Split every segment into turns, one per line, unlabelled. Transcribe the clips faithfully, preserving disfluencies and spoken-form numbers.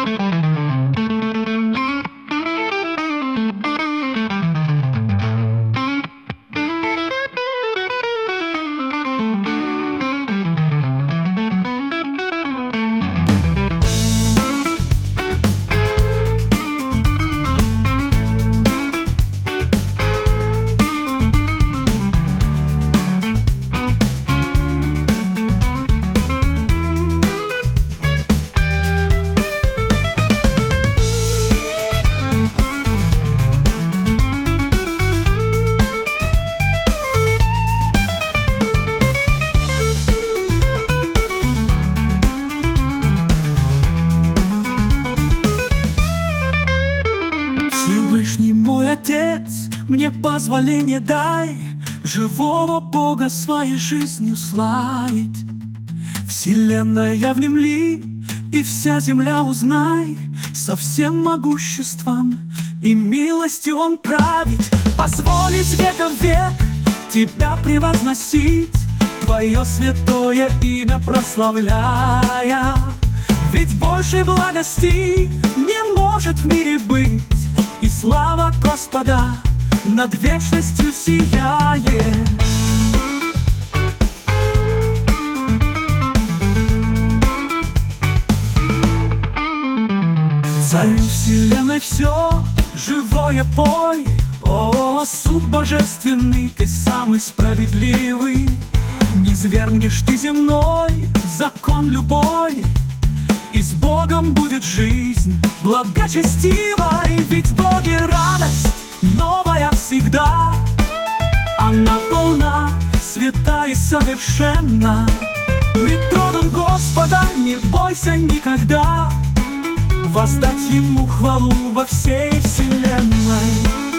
Всевышний мой Отец, мне позволение дай живого Бога своей жизнью славить. Вселенная внемли, и вся земля узнай, со всем могуществом и милостью Он править. Позволить века в век Тебя превозносить, Твое святое имя прославляя. Ведь больше благости не может в мире быть, и слава Господа над вечностью сияет. Царю вселенной все живое пой: о, суд божественный, Ты самый справедливый. Не свергнешь Ты земной закон любой, и с Богом будет жизнь благочестивой. Ведь в Боге радость новая всегда, она полна, свята и совершенна. Пред троном Господа не бойся никогда, воздать Ему хвалу во всей вселенной.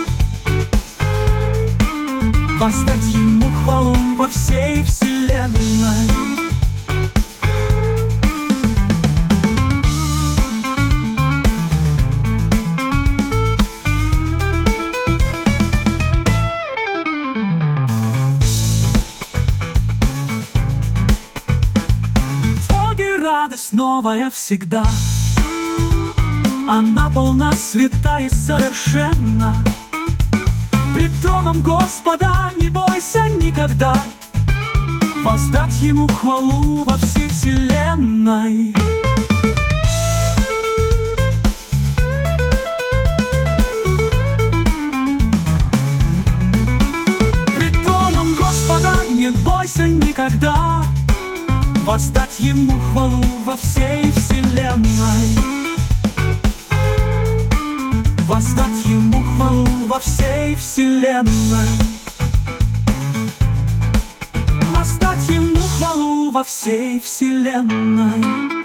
Воздать Ему хвалу во всей вселенной. Радость новая всегда, она полна, свята и совершенна. Пред троном Господа не бойся никогда, воздать Ему хвалу во всей вселенной. Пред троном Господа не бойся никогда, воздать Ему хвалу во всей вселенной. Воздать Ему хвалу во всей вселенной. Воздать Ему хвалу во всей вселенной.